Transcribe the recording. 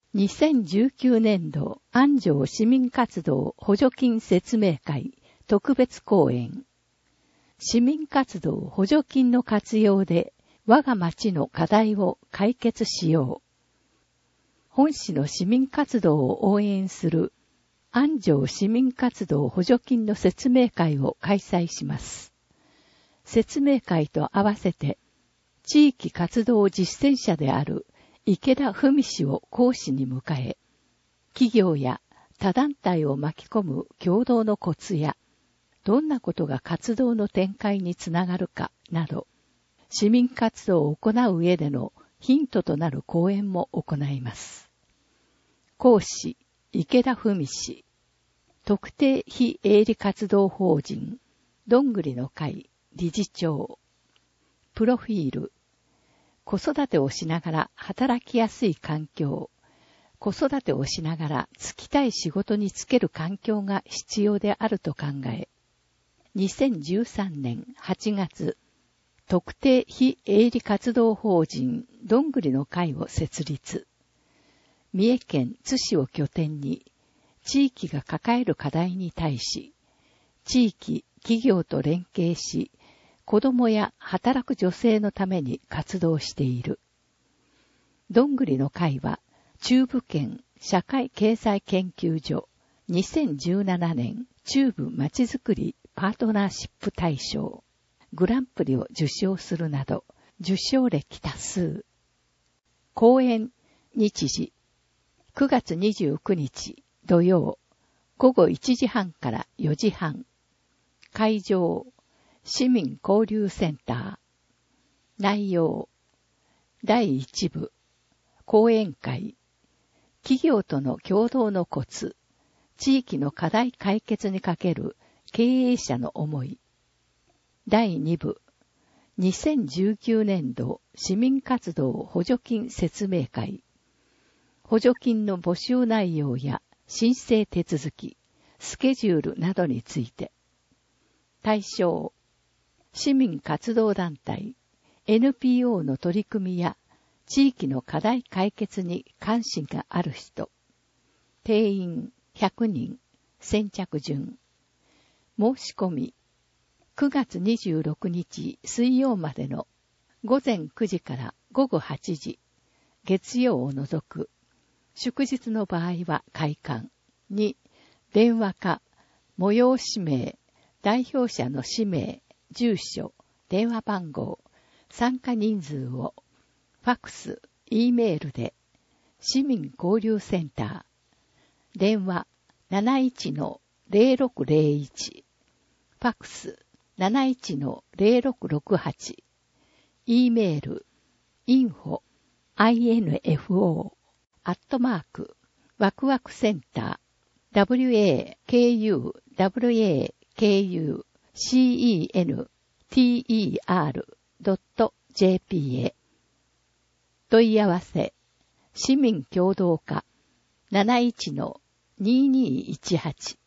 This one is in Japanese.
2019年度安城市民活動補助金説明会特別講演。市民活動補助金の活用で我が町の課題を解決しよう。本市の市民活動を応援する安城市民活動補助金の説明会を開催します。説明会と合わせて地域活動実践者である池田文氏を講師に迎え、企業や他団体を巻き込む共同のコツや、どんなことが活動の展開につながるかなど、市民活動を行う上でのヒントとなる講演も行います。講師、池田文氏、特定非営利活動法人、どんぐりの会理事長、プロフィール、子育てをしながら働きやすい環境、子育てをしながら就きたい仕事に就ける環境が必要であると考え、2013年8月、特定非営利活動法人どんぐりの会を設立。三重県津市を拠点に、地域が抱える課題に対し、地域、企業と連携し、子供や働く女性のために活動している。どんぐりの会は、中部県社会経済研究所2017年中部まちづくりパートナーシップ大賞グランプリを受賞するなど、受賞歴多数。講演日時9月29日土曜午後1時半から4時半。会場市民交流センター。内容第1部講演会企業との共同のコツ地域の課題解決にかける経営者の思い。第2部2019年度市民活動補助金説明会。補助金の募集内容や申請手続き、スケジュールなどについて。対象市民活動団体、NPO の取り組みや地域の課題解決に関心がある人。定員100人、先着順。申し込み、9月26日水曜までの午前9時から午後8時、月曜を除く。祝日の場合は開館。2、電話か、催し名、代表者の氏名、住所、電話番号、参加人数を、ファクス、E メールで、市民交流センター、電話 71-0601、ファクス 71-0668、E メール、info、ワクワクセンター、wakuwakcenter.jp へ。問い合わせ、市民協働課 71-2218